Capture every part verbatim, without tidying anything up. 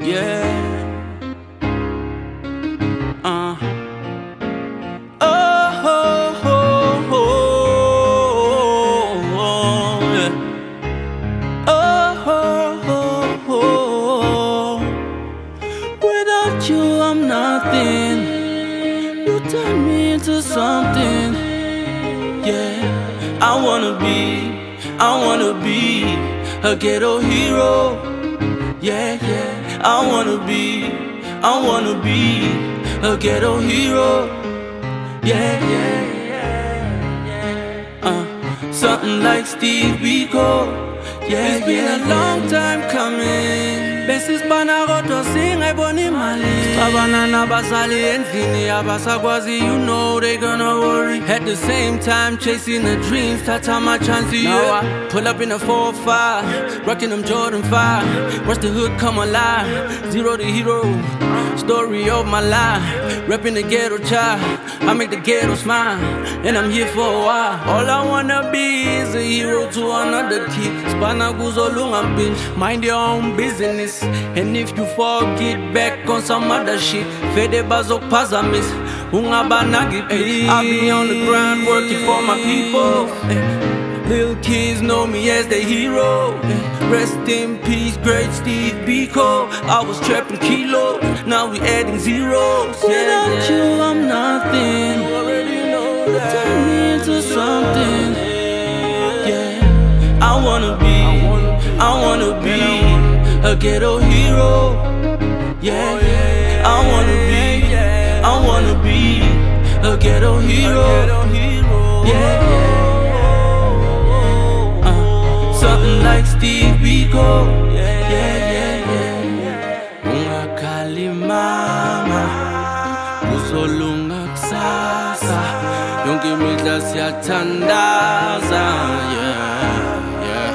Yeah. Uh. Oh, oh, oh, oh, oh, yeah. Oh, oh, oh, oh. Without you, I'm nothing. You turn me into something. Yeah. I wanna be, I wanna be a ghetto hero. Yeah, yeah. I wanna be, I wanna be a ghetto hero. Yeah, yeah, yeah. Uh, something like Steve Biko. Yeah, it's been yeah, a long yeah. time coming. Besi sibanagodwa singayiboni imali. Abana nabazali endlini abasakwazi, you know they gonna worry. At the same time chasing the dreams, tata my chance. Now I pull up in a four five, rocking them Jordan five. Watch the hood come alive, zero to hero. Story of my life, repping the ghetto child. I make the ghetto smile, and I'm here for a while. All I wanna be is a hero to another kid. Spana kuzolunga binge, mind your own business. And if you fall, get back on some other shit. Fede bazok pazamis, ungabanagi please. I be on the ground working for my people. Little kids know me as the hero. Rest in peace, great Steve Biko. I was trapping kilos, now we adding zeros. Without yeah, you, I'm nothing. You already know that. You turn me into something. Yeah, I wanna be, I wanna be a ghetto hero. Yeah, yeah. I wanna be, I wanna be a ghetto hero. Yeah, yeah. Something like Steve Biko. Yeah, yeah, yeah, yeah. Ungakali mama, uzolunga kusasa. Yonke imihla siyathandaza. Yeah, yeah.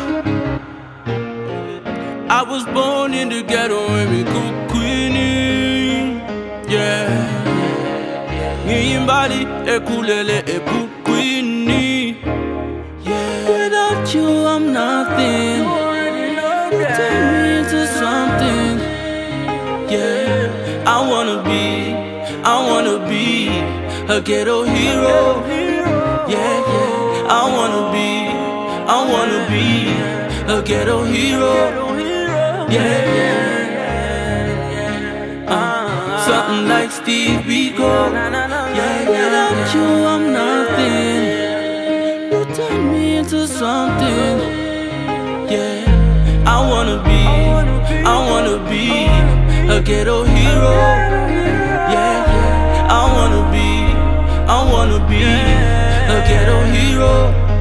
I was born in the ghetto and we cook queenie. Yeah, ngiyimbali ekhulele ebukwini. Without you, I'm nothing. You turn me into something. Yeah, I wanna be, I wanna be a ghetto hero. Yeah, yeah. I wanna be, I wanna be a ghetto hero. Yeah, yeah. Uh, something like Steve Biko. Yeah, without you, I'm nothing. Turn me into something. Yeah, I wanna be, I wanna be a ghetto hero. Yeah, yeah. I wanna be, I wanna be a ghetto hero.